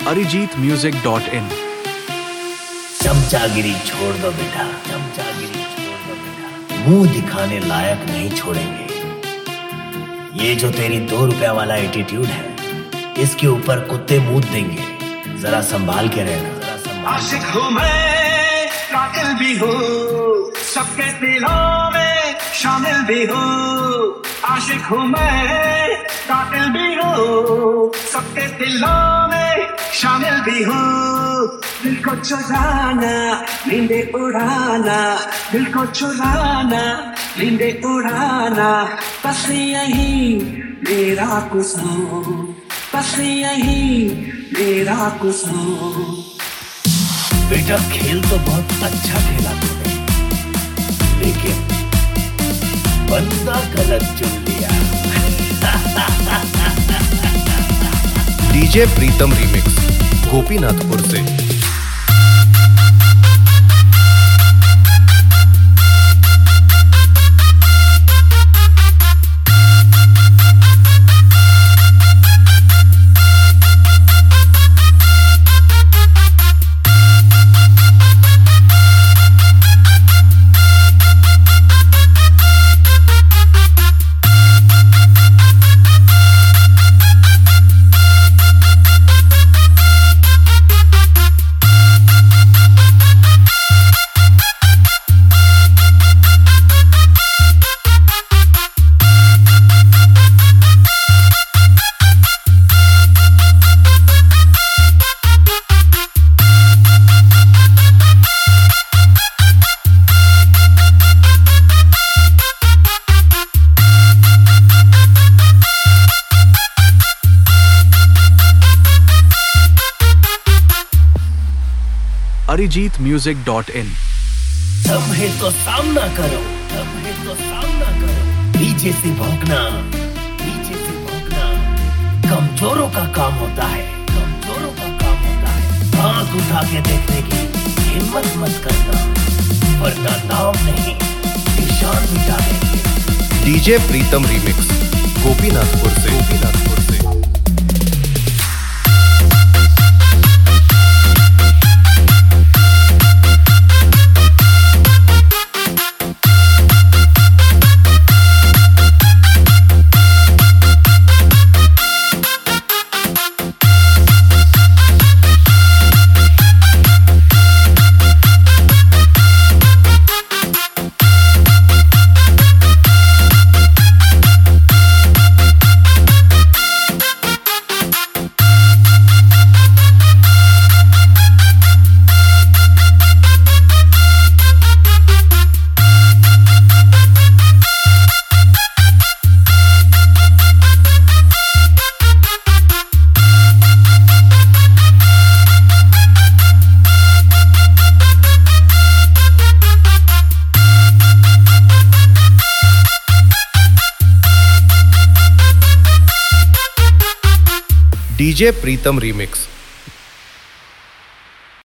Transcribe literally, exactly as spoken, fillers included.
Arijit music dot in. चमचागिरी छोड़ दो बेटा, चमचागिरी छोड़ दो बेटा, मुंह दिखाने लायक नहीं छोड़ेंगे। ये जो तेरी दो रुपया वाला एटीट्यूड है, इसके ऊपर कुत्ते मूत देंगे। जरा संभाल के रहना, जरा संभाल। आशिक हूँ मैं, कातिल भी हूँ, सबके दिलों में शामिल भी हूँ। आशिक हूँ मैं, कातिल भी हूँ, सबके दिलों में शामिल भी हूँ। दिल को चुराना, नींदे उड़ाना, दिल को चुराना, नींदे उड़ाना, बस यही मेरा कसूर, बस यही मेरा कसूर। बेटा खेल तो बहुत अच्छा खेला तूने, लेकिन बंदा गलत चुन लिया। डीजे प्रीतम रीमिक्स गोपीनाथपुर से। Arijit music dot in. सब है तो सामना करो, सब है तो सामना करो। पीछे से भौंकना, पीछे से भौंकना कमजोरों का काम होता है, कमजोरों का काम होता है। आंख उठा के देखने की हिम्मत मत करना, वरना नाम नहीं निशान मिटा देंगे। डीजे प्रीतम रीमिक्स गोपीनाथपुर से, गोपीनाथपुर से। डीजे प्रीतम रीमिक्स